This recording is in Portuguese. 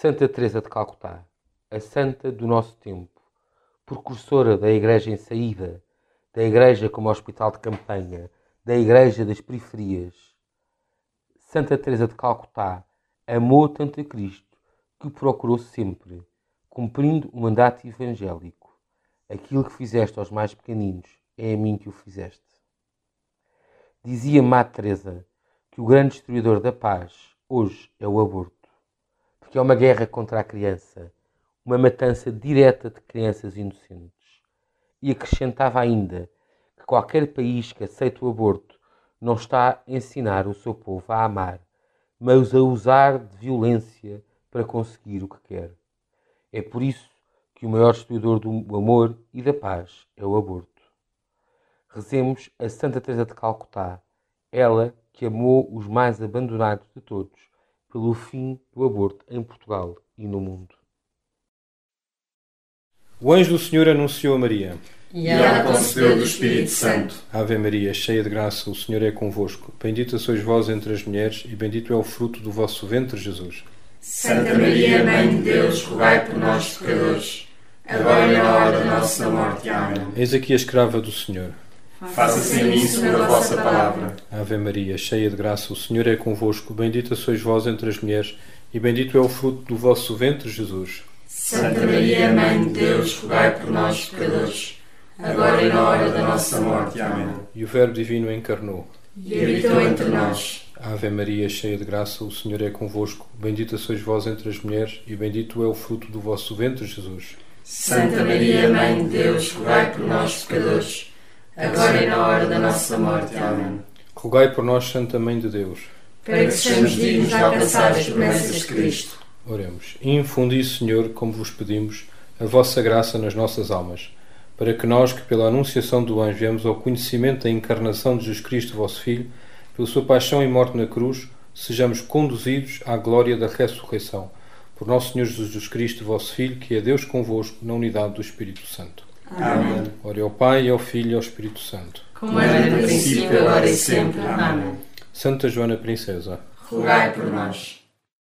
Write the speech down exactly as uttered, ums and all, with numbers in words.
Santa Teresa de Calcutá, a santa do nosso tempo, precursora da Igreja em saída, da Igreja como hospital de campanha, da Igreja das periferias. Santa Teresa de Calcutá amou tanto a Cristo que o procurou sempre, cumprindo o mandato evangélico. Aquilo que fizeste aos mais pequeninos, é a mim que o fizeste. Dizia Madre Teresa que o grande destruidor da paz hoje é o aborto, porque é uma guerra contra a criança, uma matança direta de crianças inocentes. E acrescentava ainda que qualquer país que aceite o aborto não está a ensinar o seu povo a amar, mas a usar de violência para conseguir o que quer. É por isso que o maior destruidor do amor e da paz é o aborto. Rezemos a Santa Teresa de Calcutá, ela que amou os mais abandonados de todos, pelo fim do aborto em Portugal e no mundo. O anjo do Senhor anunciou a Maria. E ela concebeu do Espírito Santo. Ave Maria, cheia de graça, o Senhor é convosco. Bendita sois vós entre as mulheres, e bendito é o fruto do vosso ventre, Jesus. Santa Maria, Mãe de Deus, rogai por nós, pecadores, agora e na hora da nossa morte. Amém. Eis aqui a escrava do Senhor. Faça-se em mim segundo a vossa palavra. Ave Maria, cheia de graça, o Senhor é convosco. Bendita sois vós entre as mulheres, e bendito é o fruto do vosso ventre, Jesus. Santa Maria, Mãe de Deus, rogai por nós, pecadores, agora e na hora da nossa morte. Amém. E o Verbo Divino encarnou. E habitou entre nós. Ave Maria, cheia de graça, o Senhor é convosco. Bendita sois vós entre as mulheres, e bendito é o fruto do vosso ventre, Jesus. Santa Maria, Mãe de Deus, rogai por nós, pecadores, agora e na hora da nossa morte. Amém. Rogai por nós, Santa Mãe de Deus, para que sejamos dignos de alcançar as promessas de Cristo. Oremos. Infundi, Senhor, como vos pedimos, a vossa graça nas nossas almas, para que nós, que pela anunciação do anjo viemos ao conhecimento da encarnação de Jesus Cristo, vosso Filho, pela sua paixão e morte na cruz, sejamos conduzidos à glória da ressurreição. Por nosso Senhor Jesus Cristo, vosso Filho, que é Deus convosco, na unidade do Espírito Santo. Amém. Ore ao Pai, ao Filho e ao Espírito Santo. Como era no princípio, agora e sempre. Amém. Santa Joana Princesa, rogai por nós.